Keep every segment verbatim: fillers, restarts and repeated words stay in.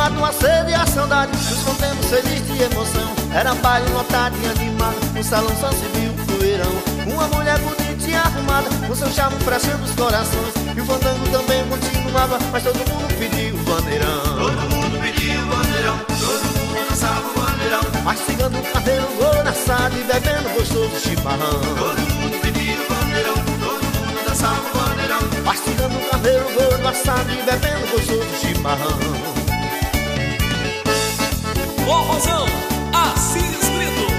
mata uma sede e a saudade. Nos contemos feliz de emoção. Era baile lotado e animado, no salão só se viu o poeirão. Uma mulher bonita e arrumada, com seu charme prestando os corações. E o fandango também continuava, mas todo mundo pediu o bandeirão. Todo mundo pediu o bandeirão, todo mundo dançava o bandeirão. Mastigando o carneiro, gol na sala e bebendo gostoso chimarrão. Todo mundo pediu o bandeirão, todo mundo dançava o bandeirão. Mastigando o carneiro, gol na sala e bebendo gostoso chimarrão. Forrozão, assim escrito.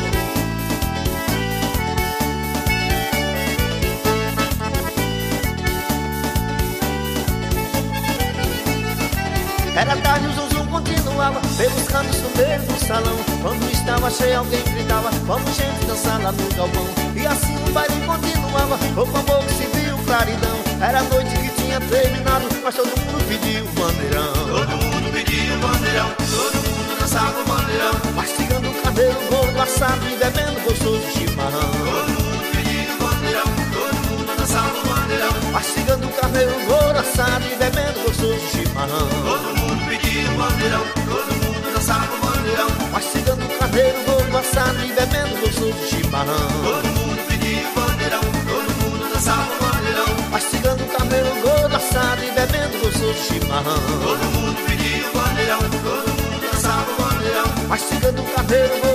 Era tarde, o zum zum continuava pelos cantos no meio do salão. Quando estava cheio alguém gritava, vamos gente dançar lá no galpão. E assim o baile continuava, pouco a pouco se viu claridão. Era a noite que tinha terminado, mas todo mundo pediu o bandeirão. Todo mundo pediu o bandeirão, todo mundo dançava o bandeirão. Mastigando o carneiro, gordo assado e bebendo gostoso chimarrão. Todo mundo pediu o bandeirão, todo mundo dançava o bandeirão. Mastigando o carneiro, gordo assado e bebendo gostoso chimarrão. Todo mundo pediu o bandeirão, todo mundo dançava o bandeirão. Mastigando o carneiro, gordo assado e bebendo gostoso chimarrão. Todo mundo pediu o bandeirão, todo mundo dançava o bandeirão. Mastigando o carneiro, gordo assado e bebendo gostoso chimarrão. Todo mundo pediu o bandeirão, todo mundo dançava o bandeirão. Mastigando o carneiro,